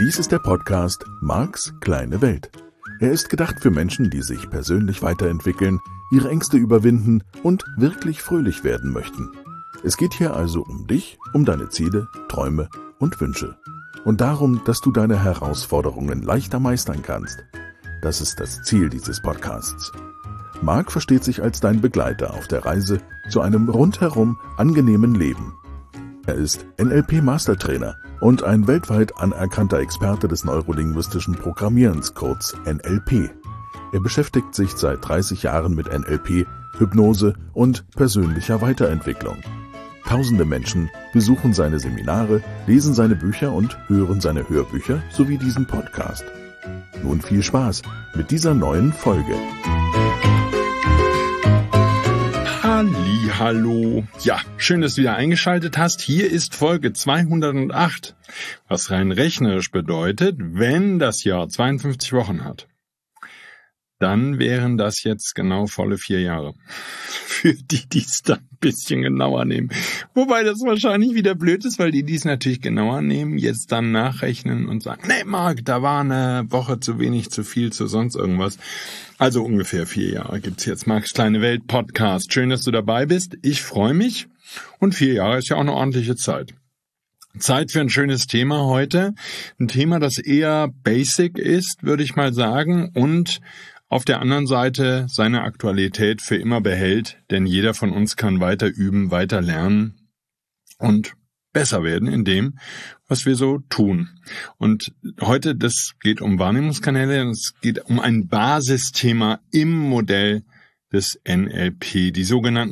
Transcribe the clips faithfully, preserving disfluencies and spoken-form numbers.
Dies ist der Podcast Marks kleine Welt. Er ist gedacht für Menschen, die sich persönlich weiterentwickeln, ihre Ängste überwinden und wirklich fröhlich werden möchten. Es geht hier also um dich, um deine Ziele, Träume und Wünsche. Und darum, dass du deine Herausforderungen leichter meistern kannst. Das ist das Ziel dieses Podcasts. Mark versteht sich als dein Begleiter auf der Reise zu einem rundherum angenehmen Leben. Er ist N L P-Mastertrainer und ein weltweit anerkannter Experte des neurolinguistischen Programmierens, kurz N L P. Er beschäftigt sich seit dreißig Jahren mit N L P, Hypnose und persönlicher Weiterentwicklung. Tausende Menschen besuchen seine Seminare, lesen seine Bücher und hören seine Hörbücher sowie diesen Podcast. Nun viel Spaß mit dieser neuen Folge. Hallo. Ja, schön, dass du wieder eingeschaltet hast. Hier ist Folge zweihundertacht, was rein rechnerisch bedeutet, wenn das Jahr zweiundfünfzig Wochen hat, dann wären das jetzt genau volle vier Jahre. Für die, die es dann ein bisschen genauer nehmen. Wobei das wahrscheinlich wieder blöd ist, weil die, die es natürlich genauer nehmen, jetzt dann nachrechnen und sagen, nee, Marc, da war eine Woche zu wenig, zu viel, zu sonst irgendwas. Also ungefähr vier Jahre gibt's jetzt Marks kleine Welt Podcast. Schön, dass du dabei bist. Ich freue mich. Und vier Jahre ist ja auch eine ordentliche Zeit. Zeit für ein schönes Thema heute. Ein Thema, das eher basic ist, würde ich mal sagen, und auf der anderen Seite seine Aktualität für immer behält, denn jeder von uns kann weiter üben, weiter lernen und besser werden in dem, was wir so tun. Und heute, das geht um Wahrnehmungskanäle, es geht um ein Basisthema im Modell des N L P, die sogenannten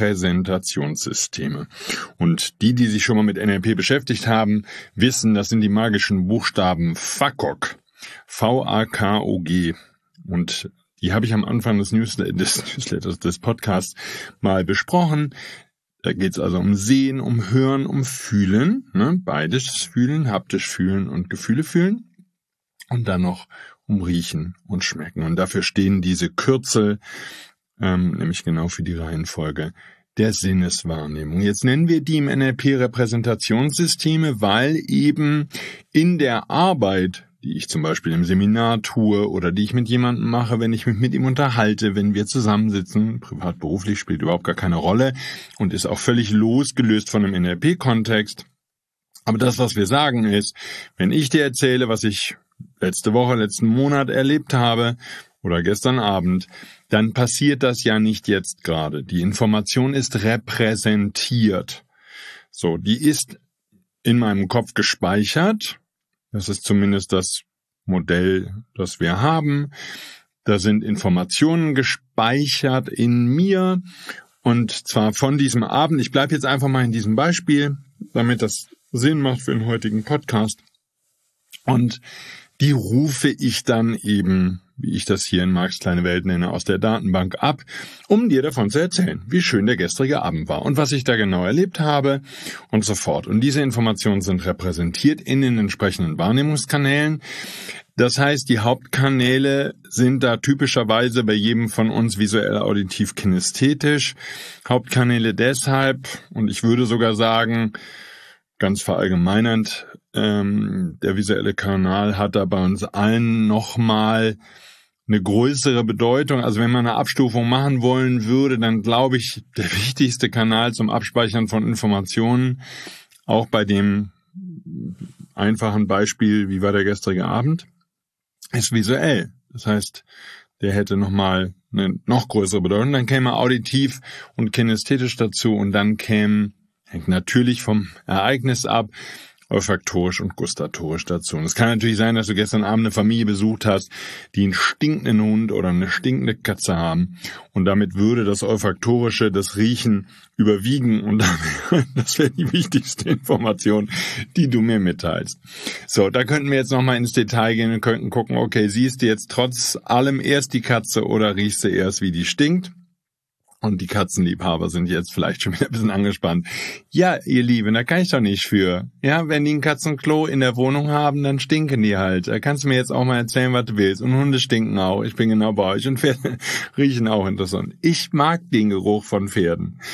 Repräsentationssysteme. Und die, die sich schon mal mit N L P beschäftigt haben, wissen, das sind die magischen Buchstaben F A K O G, V A K O G. Und die habe ich am Anfang des Newsletters, des, Newsletters, des Podcasts mal besprochen. Da geht es also um Sehen, um Hören, um Fühlen. Ne? Beides fühlen, haptisch fühlen und Gefühle fühlen. Und dann noch um Riechen und Schmecken. Und dafür stehen diese Kürzel, ähm, nämlich genau für die Reihenfolge der Sinneswahrnehmung. Jetzt nennen wir die im N L P Repräsentationssysteme, weil eben in der Arbeit, die ich zum Beispiel im Seminar tue oder die ich mit jemandem mache, wenn ich mich mit ihm unterhalte, wenn wir zusammensitzen, privat, beruflich, spielt überhaupt gar keine Rolle und ist auch völlig losgelöst von einem N L P-Kontext. Aber das, was wir sagen, ist, wenn ich dir erzähle, was ich letzte Woche, letzten Monat erlebt habe oder gestern Abend, dann passiert das ja nicht jetzt gerade. Die Information ist repräsentiert. So, die ist in meinem Kopf gespeichert. Das ist zumindest das Modell, das wir haben. Da sind Informationen gespeichert in mir und zwar von diesem Abend. Ich bleibe jetzt einfach mal in diesem Beispiel, damit das Sinn macht für den heutigen Podcast. Und die rufe ich dann eben, wie ich das hier in Marks kleine Welt nenne, aus der Datenbank ab, um dir davon zu erzählen, wie schön der gestrige Abend war und was ich da genau erlebt habe und so fort. Und diese Informationen sind repräsentiert in den entsprechenden Wahrnehmungskanälen. Das heißt, die Hauptkanäle sind da typischerweise bei jedem von uns visuell, auditiv, kinästhetisch. Hauptkanäle deshalb, und ich würde sogar sagen, ganz verallgemeinernd, ähm, der visuelle Kanal hat da bei uns allen nochmal eine größere Bedeutung. Also wenn man eine Abstufung machen wollen würde, dann glaube ich, der wichtigste Kanal zum Abspeichern von Informationen, auch bei dem einfachen Beispiel, wie war der gestrige Abend, ist visuell. Das heißt, der hätte nochmal eine noch größere Bedeutung. Dann käme auditiv und kinästhetisch dazu und dann käme, hängt natürlich vom Ereignis ab, olfaktorisch und gustatorisch dazu. Und es kann natürlich sein, dass du gestern Abend eine Familie besucht hast, die einen stinkenden Hund oder eine stinkende Katze haben. Und damit würde das Olfaktorische, das Riechen überwiegen. Und das wäre die wichtigste Information, die du mir mitteilst. So, da könnten wir jetzt nochmal ins Detail gehen und könnten gucken, okay, siehst du jetzt trotz allem erst die Katze oder riechst du erst, wie die stinkt? Und die Katzenliebhaber sind jetzt vielleicht schon wieder ein bisschen angespannt. Ja, ihr Lieben, da kann ich doch nicht für. Ja, wenn die ein Katzenklo in der Wohnung haben, dann stinken die halt. Da kannst du mir jetzt auch mal erzählen, was du willst. Und Hunde stinken auch. Ich bin genau bei euch. Und Pferde riechen auch interessant. Ich mag den Geruch von Pferden.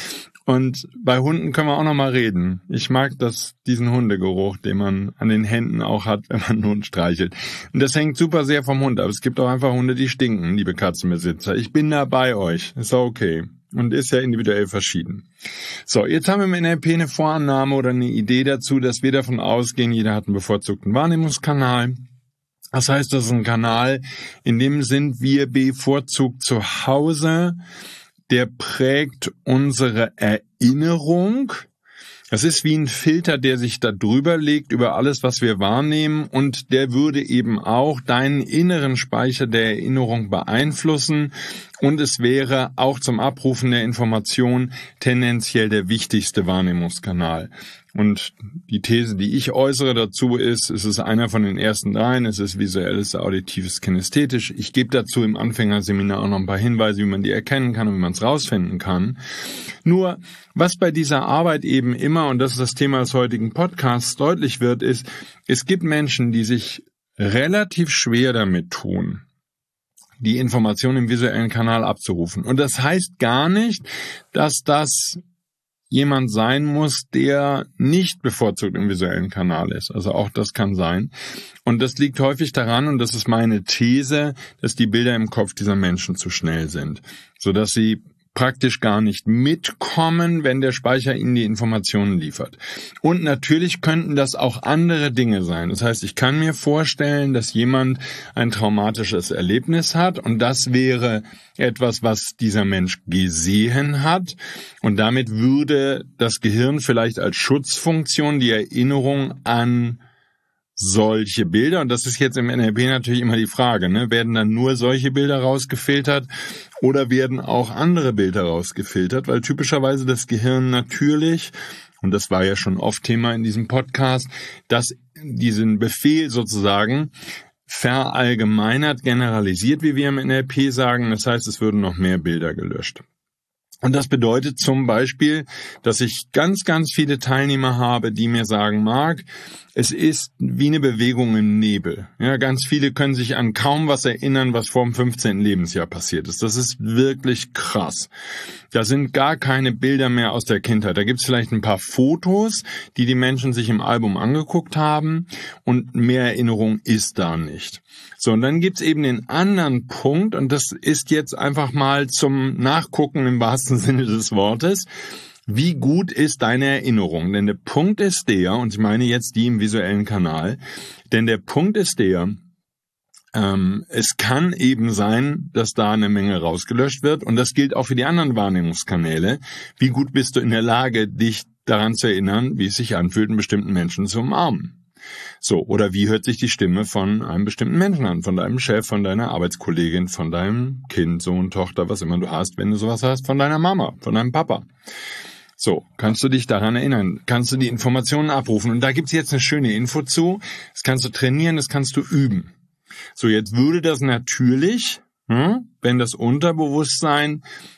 Und bei Hunden können wir auch noch mal reden. Ich mag das, diesen Hundegeruch, den man an den Händen auch hat, wenn man einen Hund streichelt. Und das hängt super sehr vom Hund ab. Es gibt auch einfach Hunde, die stinken, liebe Katzenbesitzer. Ich bin da bei euch. Ist auch okay. Und ist ja individuell verschieden. So, jetzt haben wir im N L P eine Vorannahme oder eine Idee dazu, dass wir davon ausgehen, jeder hat einen bevorzugten Wahrnehmungskanal. Das heißt, das ist ein Kanal, in dem sind wir bevorzugt zu Hause. Der prägt unsere Erinnerung. Das ist wie ein Filter, der sich da drüber legt über alles, was wir wahrnehmen, und der würde eben auch deinen inneren Speicher der Erinnerung beeinflussen, und es wäre auch zum Abrufen der Information tendenziell der wichtigste Wahrnehmungskanal. Und die These, die ich äußere dazu ist, es ist einer von den ersten dreien, es ist visuelles, auditives, kinästhetisch. Ich gebe dazu im Anfängerseminar auch noch ein paar Hinweise, wie man die erkennen kann und wie man es rausfinden kann. Nur, was bei dieser Arbeit eben immer, und das ist das Thema des heutigen Podcasts, deutlich wird, ist, es gibt Menschen, die sich relativ schwer damit tun, die Information im visuellen Kanal abzurufen. Und das heißt gar nicht, dass das jemand sein muss, der nicht bevorzugt im visuellen Kanal ist. Also auch das kann sein. Und das liegt häufig daran, und das ist meine These, dass die Bilder im Kopf dieser Menschen zu schnell sind, sodass sie praktisch gar nicht mitkommen, wenn der Speicher ihnen die Informationen liefert. Und natürlich könnten das auch andere Dinge sein. Das heißt, ich kann mir vorstellen, dass jemand ein traumatisches Erlebnis hat, und das wäre etwas, was dieser Mensch gesehen hat, und damit würde das Gehirn vielleicht als Schutzfunktion die Erinnerung an solche Bilder, und das ist jetzt im N L P natürlich immer die Frage, ne? Werden dann nur solche Bilder rausgefiltert oder werden auch andere Bilder rausgefiltert? Weil typischerweise das Gehirn natürlich, und das war ja schon oft Thema in diesem Podcast, dass diesen Befehl sozusagen verallgemeinert, generalisiert, wie wir im N L P sagen. Das heißt, es würden noch mehr Bilder gelöscht. Und das bedeutet zum Beispiel, dass ich ganz, ganz viele Teilnehmer habe, die mir sagen, Marc, es ist wie eine Bewegung im Nebel. Ja, ganz viele können sich an kaum was erinnern, was vor dem fünfzehnten Lebensjahr passiert ist. Das ist wirklich krass. Da sind gar keine Bilder mehr aus der Kindheit. Da gibt es vielleicht ein paar Fotos, die die Menschen sich im Album angeguckt haben, und mehr Erinnerung ist da nicht. So, und dann gibt's eben den anderen Punkt, und das ist jetzt einfach mal zum Nachgucken im wahrsten Sinne des Wortes. Wie gut ist deine Erinnerung? Denn der Punkt ist der, und ich meine jetzt die im visuellen Kanal, denn der Punkt ist der, ähm, es kann eben sein, dass da eine Menge rausgelöscht wird, und das gilt auch für die anderen Wahrnehmungskanäle. Wie gut bist du in der Lage, dich daran zu erinnern, wie es sich anfühlt, einen bestimmten Menschen zu umarmen? So, oder wie hört sich die Stimme von einem bestimmten Menschen an, von deinem Chef, von deiner Arbeitskollegin, von deinem Kind, Sohn, Tochter, was immer du hast, wenn du sowas hast, von deiner Mama, von deinem Papa. So, kannst du dich daran erinnern, kannst du die Informationen abrufen, und da gibt's jetzt eine schöne Info zu, das kannst du trainieren, das kannst du üben. So, jetzt würde das natürlich, hm, wenn das Unterbewusstsein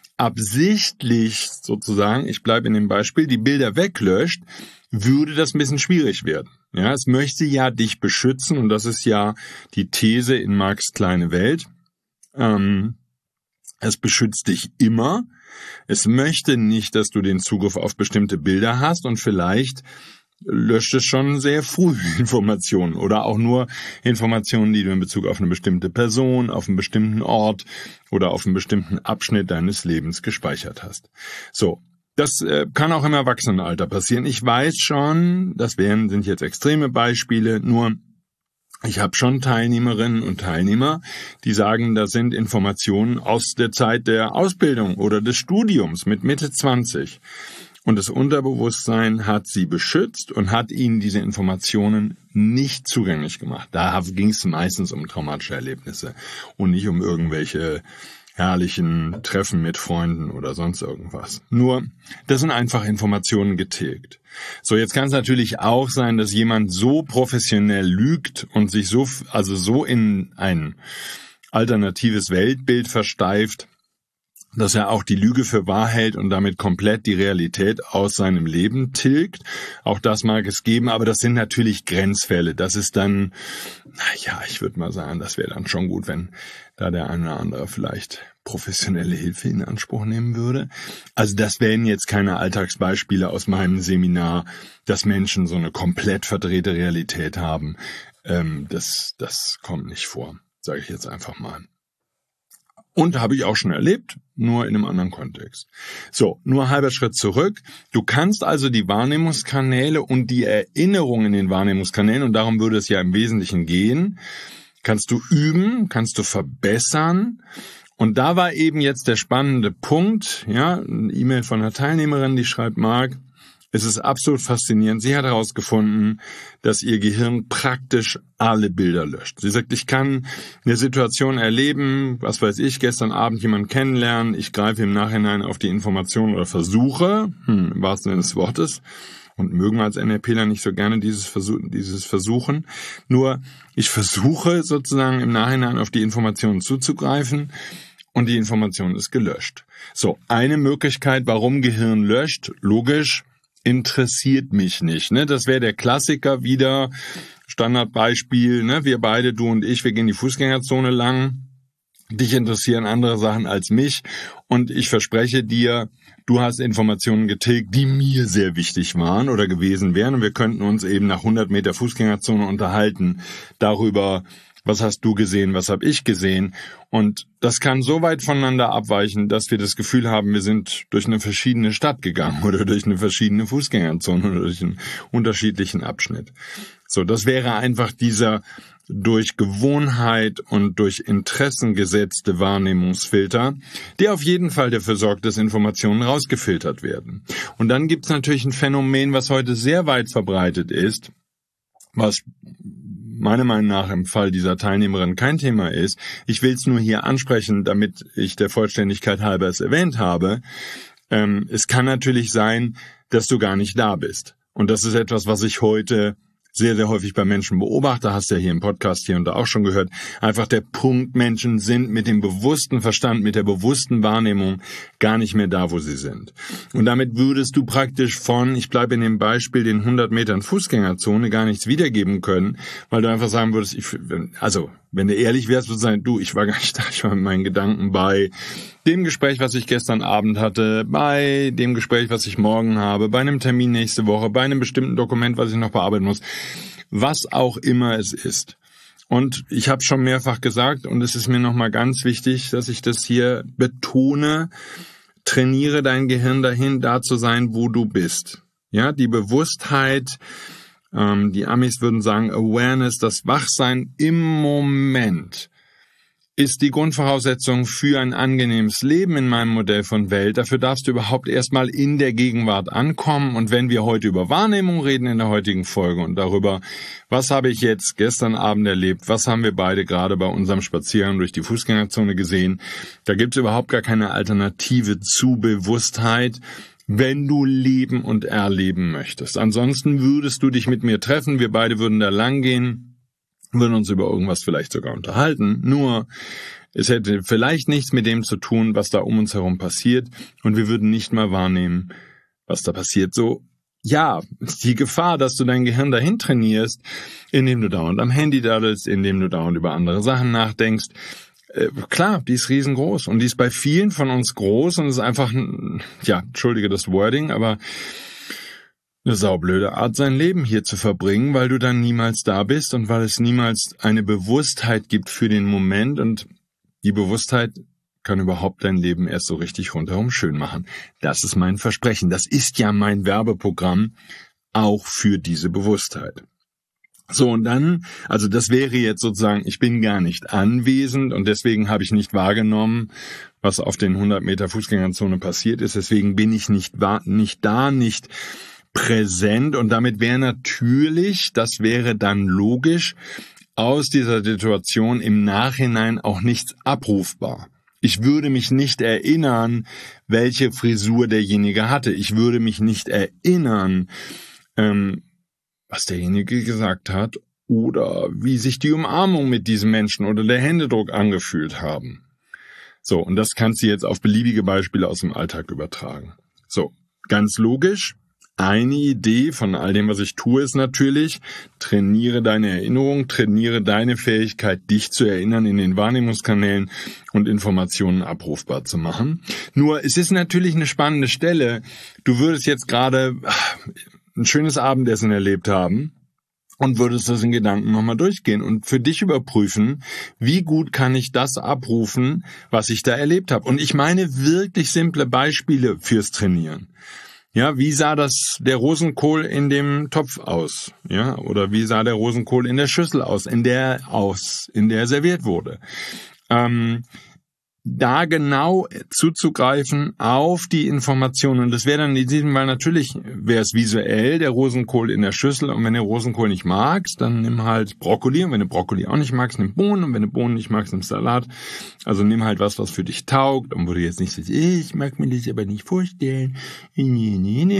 absichtlich sozusagen, ich bleibe in dem Beispiel, die Bilder weglöscht, würde das ein bisschen schwierig werden. Ja, es möchte ja dich beschützen, und das ist ja die These in Marx kleine Welt. Ähm, es beschützt dich immer. Es möchte nicht, dass du den Zugriff auf bestimmte Bilder hast, und vielleicht löscht es schon sehr früh Informationen oder auch nur Informationen, die du in Bezug auf eine bestimmte Person, auf einen bestimmten Ort oder auf einen bestimmten Abschnitt deines Lebens gespeichert hast. So. Das äh, kann auch im Erwachsenenalter passieren. Ich weiß schon, das wären, sind jetzt extreme Beispiele, nur ich habe schon Teilnehmerinnen und Teilnehmer, die sagen, das sind Informationen aus der Zeit der Ausbildung oder des Studiums mit Mitte zwanzig. Und das Unterbewusstsein hat sie beschützt und hat ihnen diese Informationen nicht zugänglich gemacht. Da ging es meistens um traumatische Erlebnisse und nicht um irgendwelche herrlichen Treffen mit Freunden oder sonst irgendwas. Nur, das sind einfach Informationen getilgt. So, jetzt kann es natürlich auch sein, dass jemand so professionell lügt und sich so, also so in ein alternatives Weltbild versteift, dass er auch die Lüge für wahr hält und damit komplett die Realität aus seinem Leben tilgt. Auch das mag es geben, aber das sind natürlich Grenzfälle. Das ist dann, naja, ich würde mal sagen, das wäre dann schon gut, wenn da der eine oder andere vielleicht professionelle Hilfe in Anspruch nehmen würde. Also das wären jetzt keine Alltagsbeispiele aus meinem Seminar, dass Menschen so eine komplett verdrehte Realität haben. Ähm, das, das kommt nicht vor, sage ich jetzt einfach mal. Und habe ich auch schon erlebt, nur in einem anderen Kontext. So, nur halber Schritt zurück. Du kannst also die Wahrnehmungskanäle und die Erinnerungen in den Wahrnehmungskanälen, und darum würde es ja im Wesentlichen gehen, kannst du üben, kannst du verbessern. Und da war eben jetzt der spannende Punkt, ja, eine E-Mail von einer Teilnehmerin, die schreibt, Marc, es ist absolut faszinierend. Sie hat herausgefunden, dass ihr Gehirn praktisch alle Bilder löscht. Sie sagt, ich kann eine Situation erleben, was weiß ich, gestern Abend jemanden kennenlernen, ich greife im Nachhinein auf die Information oder versuche, hm, im wahrsten Sinne des Wortes, und mögen wir als NLPler nicht so gerne dieses, Versuch, dieses Versuchen, nur ich versuche sozusagen im Nachhinein auf die Informationen zuzugreifen, und die Information ist gelöscht. So, eine Möglichkeit, warum Gehirn löscht, logisch, interessiert mich nicht. Ne? Das wäre der Klassiker wieder, Standardbeispiel, ne? Wir beide, du und ich, wir gehen die Fußgängerzone lang, dich interessieren andere Sachen als mich und ich verspreche dir, du hast Informationen getilgt, die mir sehr wichtig waren oder gewesen wären und wir könnten uns eben nach hundert Meter Fußgängerzone unterhalten darüber, was hast du gesehen, was habe ich gesehen? Und das kann so weit voneinander abweichen, dass wir das Gefühl haben, wir sind durch eine verschiedene Stadt gegangen oder durch eine verschiedene Fußgängerzone oder durch einen unterschiedlichen Abschnitt. So, das wäre einfach dieser durch Gewohnheit und durch Interessen gesetzte Wahrnehmungsfilter, der auf jeden Fall dafür sorgt, dass Informationen rausgefiltert werden. Und dann gibt es natürlich ein Phänomen, was heute sehr weit verbreitet ist, was meiner Meinung nach im Fall dieser Teilnehmerin kein Thema ist. Ich will es nur hier ansprechen, damit ich der Vollständigkeit halber es erwähnt habe. Ähm, es kann natürlich sein, dass du gar nicht da bist. Und das ist etwas, was ich heute sehr, sehr häufig bei Menschen beobachte, hast ja hier im Podcast hier und da auch schon gehört. Einfach der Punkt, Menschen sind mit dem bewussten Verstand, mit der bewussten Wahrnehmung gar nicht mehr da, wo sie sind. Und damit würdest du praktisch von, ich bleibe in dem Beispiel, den hundert Metern Fußgängerzone gar nichts wiedergeben können, weil du einfach sagen würdest, ich, also wenn du ehrlich wärst, würdest du sagen, du, ich war gar nicht da, ich war mit meinen Gedanken bei dem Gespräch, was ich gestern Abend hatte, bei dem Gespräch, was ich morgen habe, bei einem Termin nächste Woche, bei einem bestimmten Dokument, was ich noch bearbeiten muss, was auch immer es ist. Und ich habe schon mehrfach gesagt, und es ist mir nochmal ganz wichtig, dass ich das hier betone, trainiere dein Gehirn dahin, da zu sein, wo du bist. Ja, die Bewusstheit, ähm, die Amis würden sagen Awareness, das Wachsein im Moment ist die Grundvoraussetzung für ein angenehmes Leben in meinem Modell von Welt. Dafür darfst du überhaupt erstmal in der Gegenwart ankommen. Und wenn wir heute über Wahrnehmung reden in der heutigen Folge und darüber, was habe ich jetzt gestern Abend erlebt, was haben wir beide gerade bei unserem Spaziergang durch die Fußgängerzone gesehen, da gibt es überhaupt gar keine Alternative zu Bewusstheit, wenn du leben und erleben möchtest. Ansonsten würdest du dich mit mir treffen, wir beide würden da lang gehen, würden uns über irgendwas vielleicht sogar unterhalten, nur es hätte vielleicht nichts mit dem zu tun, was da um uns herum passiert und wir würden nicht mal wahrnehmen, was da passiert. So, ja, die Gefahr, dass du dein Gehirn dahin trainierst, indem du dauernd am Handy daddelst, indem du dauernd über andere Sachen nachdenkst, äh, klar, die ist riesengroß und die ist bei vielen von uns groß und ist einfach, ja, entschuldige das Wording, aber eine saublöde Art, sein Leben hier zu verbringen, weil du dann niemals da bist und weil es niemals eine Bewusstheit gibt für den Moment und die Bewusstheit kann überhaupt dein Leben erst so richtig rundherum schön machen. Das ist mein Versprechen. Das ist ja mein Werbeprogramm auch für diese Bewusstheit. So, und dann, also das wäre jetzt sozusagen, ich bin gar nicht anwesend und deswegen habe ich nicht wahrgenommen, was auf den hundert Meter Fußgängerzone passiert ist. Deswegen bin ich nicht, nicht da, nicht präsent und damit wäre natürlich, das wäre dann logisch, aus dieser Situation im Nachhinein auch nichts abrufbar. Ich würde mich nicht erinnern, welche Frisur derjenige hatte. Ich würde mich nicht erinnern, ähm, was derjenige gesagt hat oder wie sich die Umarmung mit diesem Menschen oder der Händedruck angefühlt haben. So, und das kannst du jetzt auf beliebige Beispiele aus dem Alltag übertragen. So, ganz logisch. Eine Idee von all dem, was ich tue, ist natürlich, trainiere deine Erinnerung, trainiere deine Fähigkeit, dich zu erinnern in den Wahrnehmungskanälen und Informationen abrufbar zu machen. Nur, es ist natürlich eine spannende Stelle. Du würdest jetzt gerade ein schönes Abendessen erlebt haben und würdest das in Gedanken nochmal durchgehen und für dich überprüfen, wie gut kann ich das abrufen, was ich da erlebt habe. Und ich meine wirklich simple Beispiele fürs Trainieren. Ja, wie sah das der Rosenkohl in dem Topf aus? Ja, oder wie sah der Rosenkohl in der Schüssel aus, in der aus, in der serviert wurde? Ähm, da genau zuzugreifen auf die Informationen. Und das wäre dann in diesem Fall natürlich, wäre es visuell der Rosenkohl in der Schüssel. Und wenn du Rosenkohl nicht magst, dann nimm halt Brokkoli. Und wenn du Brokkoli auch nicht magst, nimm Bohnen. Und wenn du Bohnen nicht magst, nimm Salat. Also nimm halt was, was für dich taugt. Und wo du jetzt nicht sagst, ich mag mir das aber nicht vorstellen. Nee, nee, nee.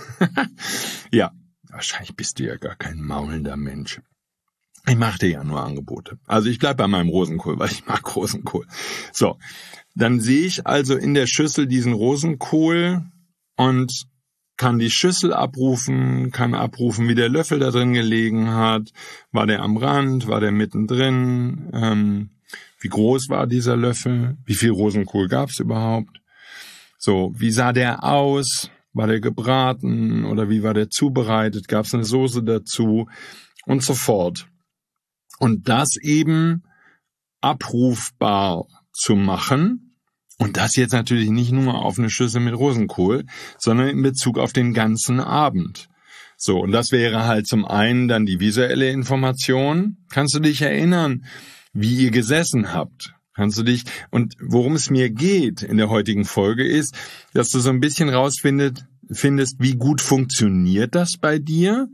Ja, wahrscheinlich bist du ja gar kein maulender Mensch. Ich mache dir ja nur Angebote. Also ich bleib bei meinem Rosenkohl, weil ich mag Rosenkohl. So, dann sehe ich also in der Schüssel diesen Rosenkohl und kann die Schüssel abrufen, kann abrufen, wie der Löffel da drin gelegen hat. War der am Rand, war der mittendrin? Ähm, wie groß war dieser Löffel? Wie viel Rosenkohl gab's überhaupt? So, wie sah der aus? War der gebraten oder wie war der zubereitet? Gab's eine Soße dazu? Und so fort. Und das eben abrufbar zu machen. Und das jetzt natürlich nicht nur auf eine Schüssel mit Rosenkohl, sondern in Bezug auf den ganzen Abend. So, und das wäre halt zum einen dann die visuelle Information. Kannst du dich erinnern, wie ihr gesessen habt? Kannst du dich, und worum es mir geht in der heutigen Folge ist, dass du so ein bisschen rausfindest, findest, wie gut funktioniert das bei dir?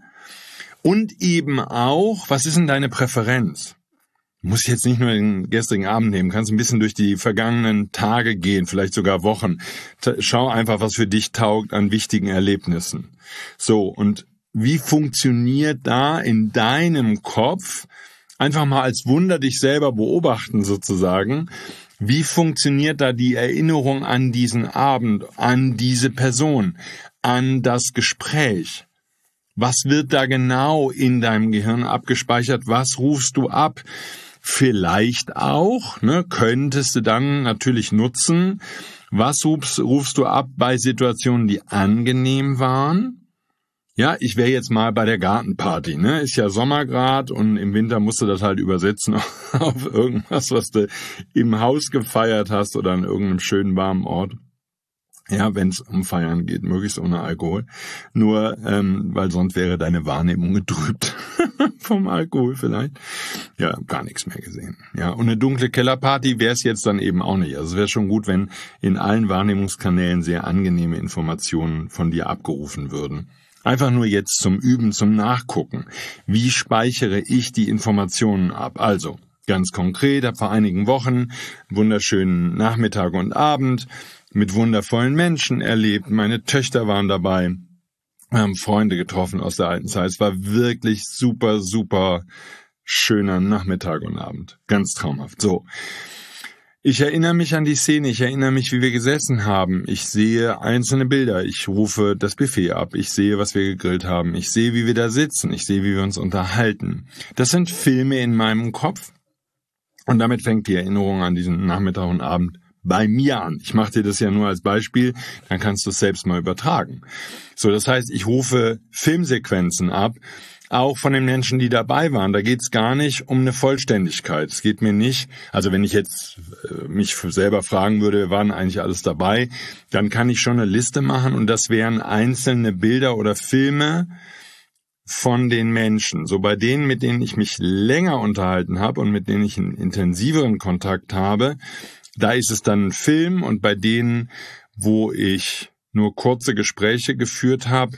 Und eben auch, was ist denn deine Präferenz? Du musst jetzt nicht nur den gestrigen Abend nehmen, kannst ein bisschen durch die vergangenen Tage gehen, vielleicht sogar Wochen. Schau einfach, was für dich taugt an wichtigen Erlebnissen. So, und wie funktioniert da in deinem Kopf, einfach mal als Wunder dich selber beobachten sozusagen, wie funktioniert da die Erinnerung an diesen Abend, an diese Person, an das Gespräch? Was wird da genau in deinem Gehirn abgespeichert? Was rufst du ab? Vielleicht auch, ne, könntest du dann natürlich nutzen. Was rufst, rufst du ab bei Situationen, die angenehm waren? Ja, ich wäre jetzt mal bei der Gartenparty, ne? Ist ja Sommer grad und im Winter musst du das halt übersetzen auf irgendwas, was du im Haus gefeiert hast oder an irgendeinem schönen warmen Ort. Ja, wenn es um Feiern geht, möglichst ohne Alkohol. Nur, ähm, weil sonst wäre deine Wahrnehmung getrübt vom Alkohol vielleicht. Ja, gar nichts mehr gesehen. Ja, und eine dunkle Kellerparty wäre es jetzt dann eben auch nicht. Also es wäre schon gut, wenn in allen Wahrnehmungskanälen sehr angenehme Informationen von dir abgerufen würden. Einfach nur jetzt zum Üben, zum Nachgucken. Wie speichere ich die Informationen ab? Also, ganz konkret, habe vor einigen Wochen wunderschönen Nachmittag und Abend mit wundervollen Menschen erlebt. Meine Töchter waren dabei. Wir haben Freunde getroffen aus der alten Zeit. Es war wirklich super, super schöner Nachmittag und Abend. Ganz traumhaft. So. Ich erinnere mich an die Szene. Ich erinnere mich, wie wir gesessen haben. Ich sehe einzelne Bilder. Ich rufe das Buffet ab. Ich sehe, was wir gegrillt haben. Ich sehe, wie wir da sitzen. Ich sehe, wie wir uns unterhalten. Das sind Filme in meinem Kopf. Und damit fängt die Erinnerung an diesen Nachmittag und Abend bei mir an. Ich mache dir das ja nur als Beispiel, dann kannst du es selbst mal übertragen. So, das heißt, ich rufe Filmsequenzen ab, auch von den Menschen, die dabei waren. Da geht es gar nicht um eine Vollständigkeit. Es geht mir nicht, also wenn ich jetzt äh, mich selber fragen würde, wir waren eigentlich alles dabei, dann kann ich schon eine Liste machen und das wären einzelne Bilder oder Filme von den Menschen. So bei denen, mit denen ich mich länger unterhalten habe und mit denen ich einen intensiveren Kontakt habe, da ist es dann ein Film, und bei denen, wo ich nur kurze Gespräche geführt habe,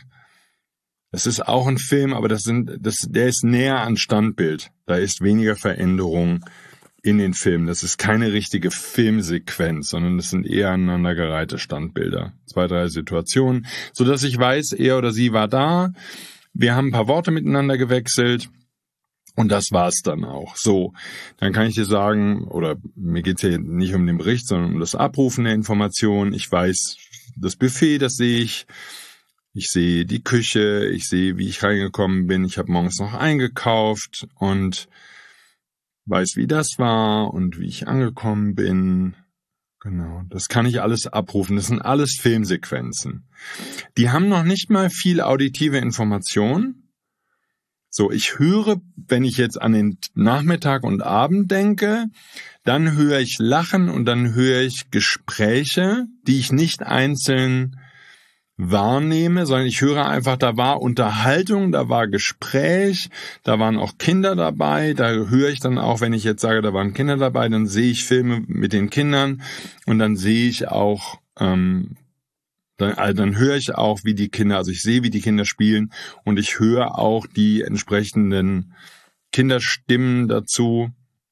das ist auch ein Film, aber das sind, das, der ist näher an Standbild. Da ist weniger Veränderung in den Filmen. Das ist keine richtige Filmsequenz, sondern das sind eher aneinandergereihte Standbilder. Zwei, drei Situationen, so dass ich weiß, er oder sie war da. Wir haben ein paar Worte miteinander gewechselt. Und das war's dann auch. So, dann kann ich dir sagen, oder mir geht's ja nicht um den Bericht, sondern um das Abrufen der Informationen. Ich weiß, das Buffet, das sehe ich. Ich sehe die Küche, ich sehe, wie ich reingekommen bin. Ich habe morgens noch eingekauft und weiß, wie das war und wie ich angekommen bin. Genau, das kann ich alles abrufen. Das sind alles Filmsequenzen. Die haben noch nicht mal viel auditive Information. So, ich höre, wenn ich jetzt an den Nachmittag und Abend denke, dann höre ich Lachen und dann höre ich Gespräche, die ich nicht einzeln wahrnehme, sondern ich höre einfach, da war Unterhaltung, da war Gespräch, da waren auch Kinder dabei, da höre ich dann auch, wenn ich jetzt sage, da waren Kinder dabei, dann sehe ich Filme mit den Kindern und dann sehe ich auch, ähm, Dann, also dann höre ich auch, wie die Kinder, also ich sehe, wie die Kinder spielen und ich höre auch die entsprechenden Kinderstimmen dazu.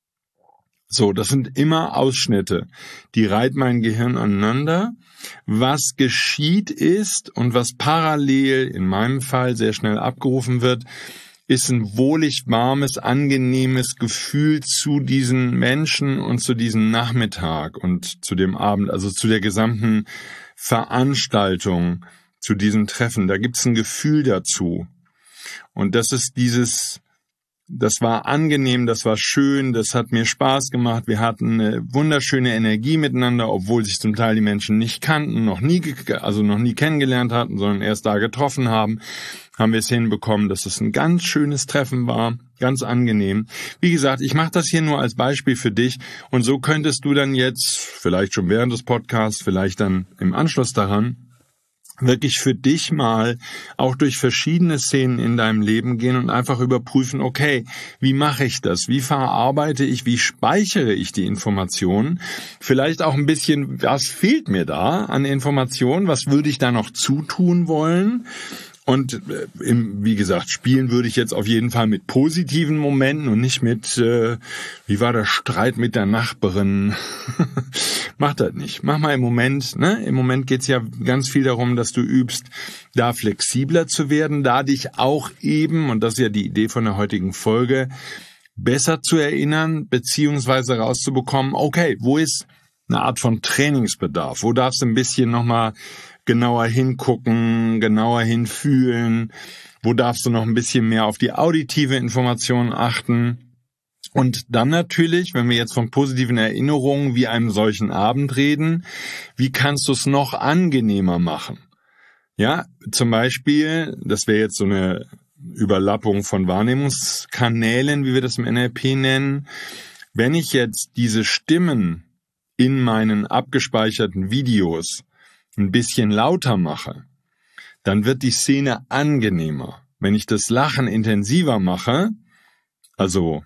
So, das sind immer Ausschnitte, die reiht mein Gehirn aneinander. Was geschieht ist und was parallel in meinem Fall sehr schnell abgerufen wird, ist ein wohlig warmes, angenehmes Gefühl zu diesen Menschen und zu diesem Nachmittag und zu dem Abend, also zu der gesamten Veranstaltung, zu diesem Treffen. Da gibt's ein Gefühl dazu. Und das ist dieses, das war angenehm, das war schön, das hat mir Spaß gemacht. Wir hatten eine wunderschöne Energie miteinander, obwohl sich zum Teil die Menschen nicht kannten, noch nie, also noch nie kennengelernt hatten, sondern erst da getroffen haben, haben wir es hinbekommen, dass es ein ganz schönes Treffen war, ganz angenehm. Wie gesagt, ich mache das hier nur als Beispiel für dich und so könntest du dann jetzt, vielleicht schon während des Podcasts, vielleicht dann im Anschluss daran, wirklich für dich mal auch durch verschiedene Szenen in deinem Leben gehen und einfach überprüfen, okay, wie mache ich das? Wie verarbeite ich? Wie speichere ich die Informationen? Vielleicht auch ein bisschen, was fehlt mir da an Informationen? Was würde ich da noch zutun wollen? Und im, wie gesagt, spielen würde ich jetzt auf jeden Fall mit positiven Momenten und nicht mit, äh, wie war der Streit mit der Nachbarin? Mach das nicht. Mach mal im Moment, ne? Im Moment geht's ja ganz viel darum, dass du übst, da flexibler zu werden, da dich auch eben, und das ist ja die Idee von der heutigen Folge, besser zu erinnern, beziehungsweise rauszubekommen, okay, wo ist eine Art von Trainingsbedarf? Wo darfst du ein bisschen nochmal genauer hingucken, genauer hinfühlen? Wo darfst du noch ein bisschen mehr auf die auditive Information achten? Und dann natürlich, wenn wir jetzt von positiven Erinnerungen wie einem solchen Abend reden, wie kannst du es noch angenehmer machen? Ja, zum Beispiel, das wäre jetzt so eine Überlappung von Wahrnehmungskanälen, wie wir das im N L P nennen. Wenn ich jetzt diese Stimmen in meinen abgespeicherten Videos ein bisschen lauter mache, dann wird die Szene angenehmer. Wenn ich das Lachen intensiver mache, also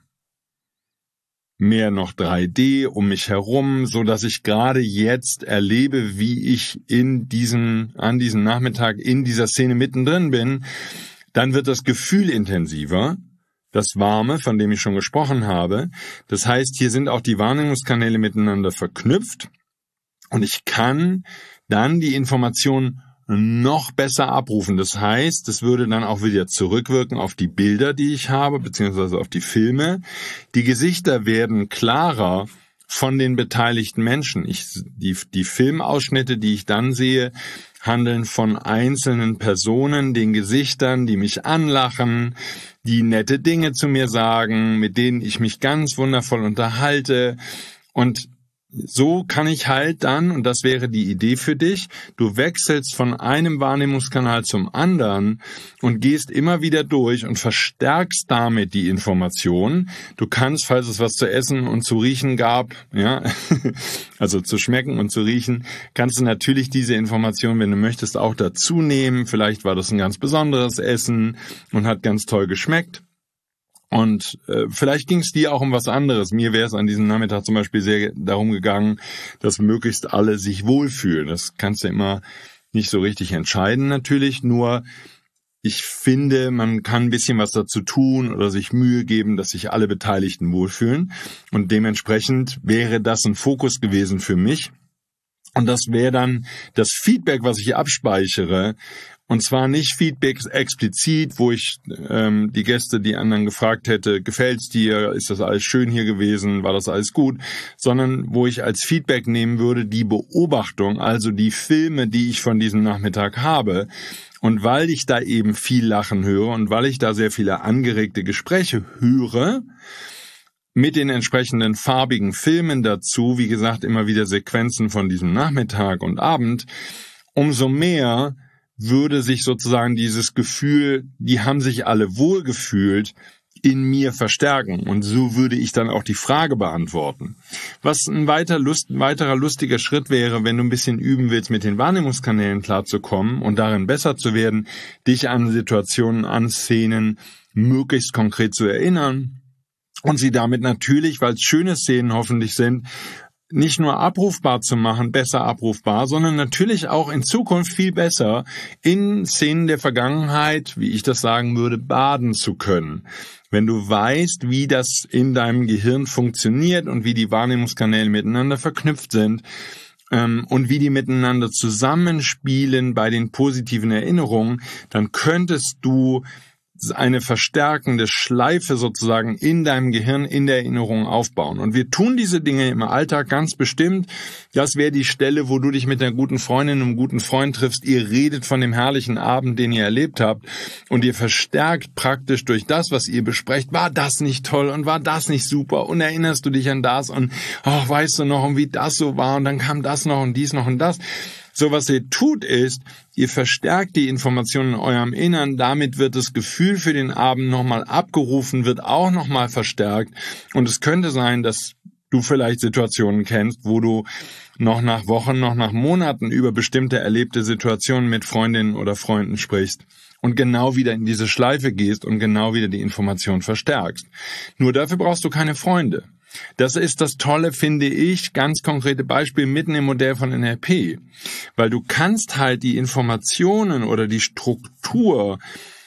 mehr noch drei D um mich herum, so dass ich gerade jetzt erlebe, wie ich in diesem, an diesem Nachmittag in dieser Szene mittendrin bin, dann wird das Gefühl intensiver, das Warme, von dem ich schon gesprochen habe. Das heißt, hier sind auch die Wahrnehmungskanäle miteinander verknüpft und ich kann dann die Information noch besser abrufen. Das heißt, es würde dann auch wieder zurückwirken auf die Bilder, die ich habe, beziehungsweise auf die Filme. Die Gesichter werden klarer von den beteiligten Menschen. Ich, die, die Filmausschnitte, die ich dann sehe, handeln von einzelnen Personen, den Gesichtern, die mich anlachen, die nette Dinge zu mir sagen, mit denen ich mich ganz wundervoll unterhalte. Und so kann ich halt dann, und das wäre die Idee für dich, du wechselst von einem Wahrnehmungskanal zum anderen und gehst immer wieder durch und verstärkst damit die Information. Du kannst, falls es was zu essen und zu riechen gab, ja, also zu schmecken und zu riechen, kannst du natürlich diese Information, wenn du möchtest, auch dazu nehmen. Vielleicht war das ein ganz besonderes Essen und hat ganz toll geschmeckt. Und äh, vielleicht ging es dir auch um was anderes. Mir wäre es an diesem Nachmittag zum Beispiel sehr darum gegangen, dass möglichst alle sich wohlfühlen. Das kannst du immer nicht so richtig entscheiden natürlich. Nur ich finde, man kann ein bisschen was dazu tun oder sich Mühe geben, dass sich alle Beteiligten wohlfühlen. Und dementsprechend wäre das ein Fokus gewesen für mich. Und das wäre dann das Feedback, was ich abspeichere Und zwar nicht Feedback explizit, wo ich ähm, die Gäste, die anderen gefragt hätte, gefällt's dir, ist das alles schön hier gewesen, war das alles gut, sondern wo ich als Feedback nehmen würde die Beobachtung, also die Filme, die ich von diesem Nachmittag habe. Und weil ich da eben viel Lachen höre und weil ich da sehr viele angeregte Gespräche höre, mit den entsprechenden farbigen Filmen dazu, wie gesagt, immer wieder Sequenzen von diesem Nachmittag und Abend, umso mehr würde sich sozusagen dieses Gefühl, die haben sich alle wohlgefühlt, in mir verstärken. Und so würde ich dann auch die Frage beantworten. Was ein weiter Lust, weiterer lustiger Schritt wäre, wenn du ein bisschen üben willst, mit den Wahrnehmungskanälen klarzukommen und darin besser zu werden, dich an Situationen, an Szenen möglichst konkret zu erinnern und sie damit natürlich, weil es schöne Szenen hoffentlich sind, nicht nur abrufbar zu machen, besser abrufbar, sondern natürlich auch in Zukunft viel besser in Szenen der Vergangenheit, wie ich das sagen würde, baden zu können. Wenn du weißt, wie das in deinem Gehirn funktioniert und wie die Wahrnehmungskanäle miteinander verknüpft sind ähm, und wie die miteinander zusammenspielen bei den positiven Erinnerungen, dann könntest du eine verstärkende Schleife sozusagen in deinem Gehirn, in der Erinnerung aufbauen. Und wir tun diese Dinge im Alltag ganz bestimmt. Das wäre die Stelle, wo du dich mit einer guten Freundin und einem guten Freund triffst. Ihr redet von dem herrlichen Abend, den ihr erlebt habt. Und ihr verstärkt praktisch durch das, was ihr besprecht, war das nicht toll und war das nicht super und erinnerst du dich an das und oh, weißt du noch, und wie das so war und dann kam das noch und dies noch und das. So, was ihr tut ist, ihr verstärkt die Informationen in eurem Innern, damit wird das Gefühl für den Abend nochmal abgerufen, wird auch nochmal verstärkt und es könnte sein, dass du vielleicht Situationen kennst, wo du noch nach Wochen, noch nach Monaten über bestimmte erlebte Situationen mit Freundinnen oder Freunden sprichst und genau wieder in diese Schleife gehst und genau wieder die Information verstärkst. Nur dafür brauchst du keine Freunde. Das ist das Tolle, finde ich, ganz konkrete Beispiel mitten im Modell von N L P. Weil du kannst halt die Informationen oder die Struktur,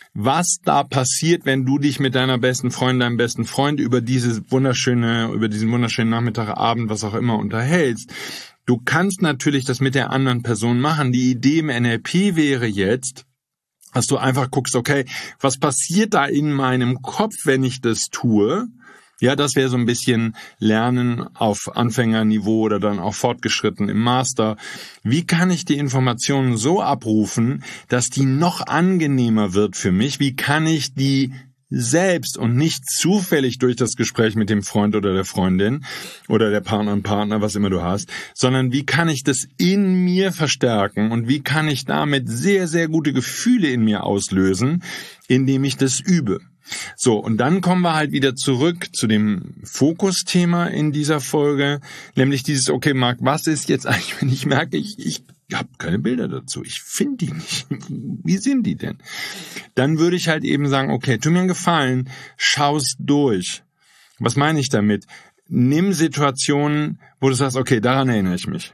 was da passiert, wenn du dich mit deiner besten Freundin, deinem besten Freund über diese wunderschöne, über diesen wunderschönen Nachmittag, Abend, was auch immer unterhältst. Du kannst natürlich das mit der anderen Person machen. Die Idee im N L P wäre jetzt, dass du einfach guckst, okay, was passiert da in meinem Kopf, wenn ich das tue? Ja, das wäre so ein bisschen Lernen auf Anfängerniveau oder dann auch fortgeschritten im Master. Wie kann ich die Informationen so abrufen, dass die noch angenehmer wird für mich? Wie kann ich die selbst und nicht zufällig durch das Gespräch mit dem Freund oder der Freundin oder der Partner und Partner, was immer du hast, sondern wie kann ich das in mir verstärken und wie kann ich damit sehr, sehr gute Gefühle in mir auslösen, indem ich das übe? So, und dann kommen wir halt wieder zurück zu dem Fokusthema in dieser Folge, nämlich dieses, okay, Marc, was ist jetzt eigentlich, wenn ich merke, ich, ich habe keine Bilder dazu, ich finde die nicht, wie sind die denn? Dann würde ich halt eben sagen, okay, tu mir einen Gefallen, schau's durch. Was meine ich damit? Nimm Situationen, wo du sagst, okay, daran erinnere ich mich.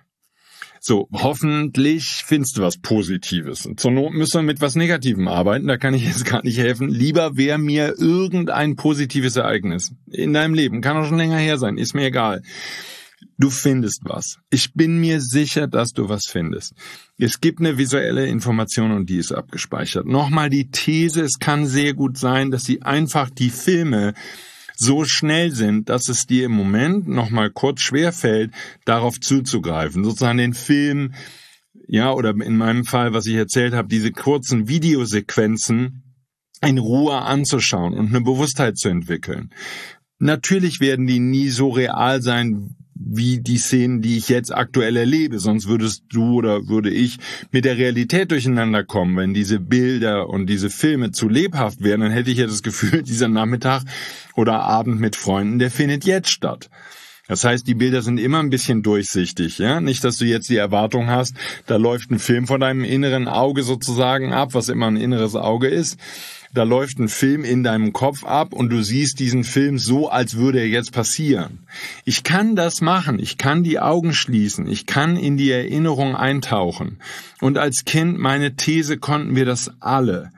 So, hoffentlich findest du was Positives. Und zur Not müssen wir mit was Negativem arbeiten, da kann ich jetzt gar nicht helfen. Lieber wäre mir irgendein positives Ereignis in deinem Leben, kann auch schon länger her sein, ist mir egal. Du findest was. Ich bin mir sicher, dass du was findest. Es gibt eine visuelle Information und die ist abgespeichert. Nochmal die These, es kann sehr gut sein, dass sie einfach die Filme so schnell sind, dass es dir im Moment noch mal kurz schwerfällt, darauf zuzugreifen. Sozusagen den Film, ja, oder in meinem Fall, was ich erzählt habe, diese kurzen Videosequenzen in Ruhe anzuschauen und eine Bewusstheit zu entwickeln. Natürlich werden die nie so real sein, wie die Szenen, die ich jetzt aktuell erlebe. Sonst würdest du oder würde ich mit der Realität durcheinander kommen. Wenn diese Bilder und diese Filme zu lebhaft wären, dann hätte ich ja das Gefühl, dieser Nachmittag oder Abend mit Freunden, der findet jetzt statt. Das heißt, die Bilder sind immer ein bisschen durchsichtig, ja? Nicht, dass du jetzt die Erwartung hast, da läuft ein Film vor deinem inneren Auge sozusagen ab, was immer ein inneres Auge ist. Da läuft ein Film in deinem Kopf ab und du siehst diesen Film so, als würde er jetzt passieren. Ich kann das machen. Ich kann die Augen schließen. Ich kann in die Erinnerung eintauchen. Und als Kind, meine These, konnten wir das alle.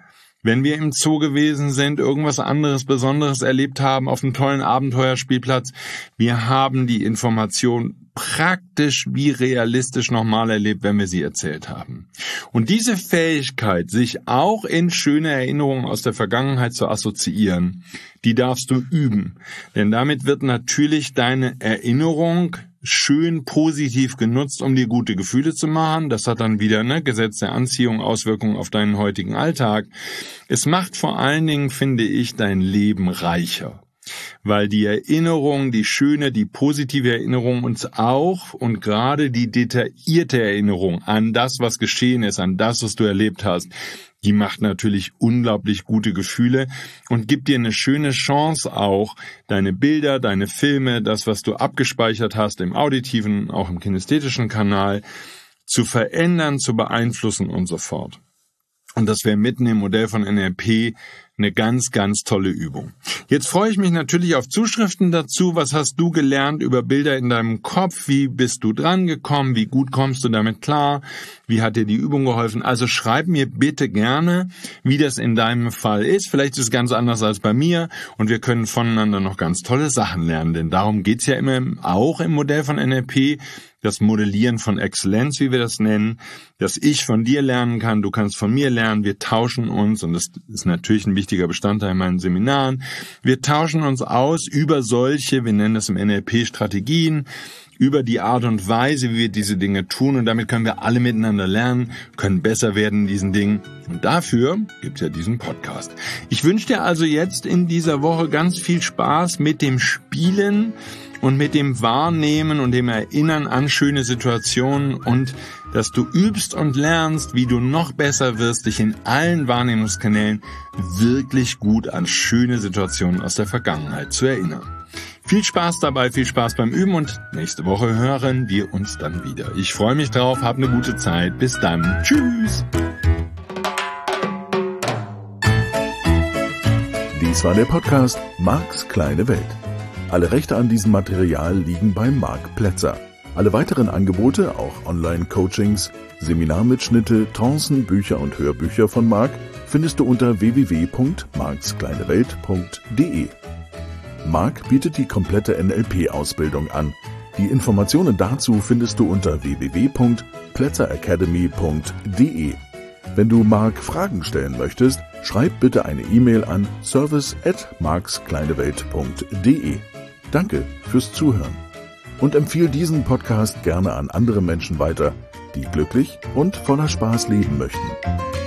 wenn wir im Zoo gewesen sind, irgendwas anderes Besonderes erlebt haben, auf einem tollen Abenteuerspielplatz. Wir haben die Information praktisch wie realistisch nochmal erlebt, wenn wir sie erzählt haben. Und diese Fähigkeit, sich auch in schöne Erinnerungen aus der Vergangenheit zu assoziieren, die darfst du üben. Denn damit wird natürlich deine Erinnerung schön positiv genutzt, um dir gute Gefühle zu machen. Das hat dann wieder, ne, Gesetz der Anziehung, Auswirkungen auf deinen heutigen Alltag. Es macht vor allen Dingen, finde ich, dein Leben reicher. Weil die Erinnerung, die schöne, die positive Erinnerung uns auch und gerade die detaillierte Erinnerung an das, was geschehen ist, an das, was du erlebt hast, die macht natürlich unglaublich gute Gefühle und gibt dir eine schöne Chance auch, deine Bilder, deine Filme, das, was du abgespeichert hast im auditiven, auch im kinästhetischen Kanal, zu verändern, zu beeinflussen und so fort. Und das wäre mitten im Modell von N L P eine ganz, ganz tolle Übung. Jetzt freue ich mich natürlich auf Zuschriften dazu. Was hast du gelernt über Bilder in deinem Kopf? Wie bist du dran gekommen? Wie gut kommst du damit klar? Wie hat dir die Übung geholfen? Also schreib mir bitte gerne, wie das in deinem Fall ist. Vielleicht ist es ganz anders als bei mir und wir können voneinander noch ganz tolle Sachen lernen. Denn darum geht's ja immer auch im Modell von N L P. Das Modellieren von Exzellenz, wie wir das nennen, dass ich von dir lernen kann, du kannst von mir lernen, wir tauschen uns, und das ist natürlich ein wichtiger Bestandteil in meinen Seminaren, wir tauschen uns aus über solche, wir nennen das im N L P Strategien, über die Art und Weise, wie wir diese Dinge tun, und damit können wir alle miteinander lernen, können besser werden in diesen Dingen, und dafür gibt's ja diesen Podcast. Ich wünsche dir also jetzt in dieser Woche ganz viel Spaß mit dem Spielen und mit dem Wahrnehmen und dem Erinnern an schöne Situationen und dass du übst und lernst, wie du noch besser wirst, dich in allen Wahrnehmungskanälen wirklich gut an schöne Situationen aus der Vergangenheit zu erinnern. Viel Spaß dabei, viel Spaß beim Üben und nächste Woche hören wir uns dann wieder. Ich freue mich drauf, hab eine gute Zeit. Bis dann. Tschüss. Dies war der Podcast Marks kleine Welt. Alle Rechte an diesem Material liegen bei Marc Plätzer. Alle weiteren Angebote, auch Online-Coachings, Seminarmitschnitte, Trancen, Bücher und Hörbücher von Marc findest du unter w w w punkt marks kleine welt punkt d e. Marc bietet die komplette N L P-Ausbildung an. Die Informationen dazu findest du unter w w w punkt plätzer academy punkt d e. Wenn du Marc Fragen stellen möchtest, schreib bitte eine E-Mail an service at marks kleine welt punkt d e. Danke fürs Zuhören und empfehle diesen Podcast gerne an andere Menschen weiter, die glücklich und voller Spaß leben möchten.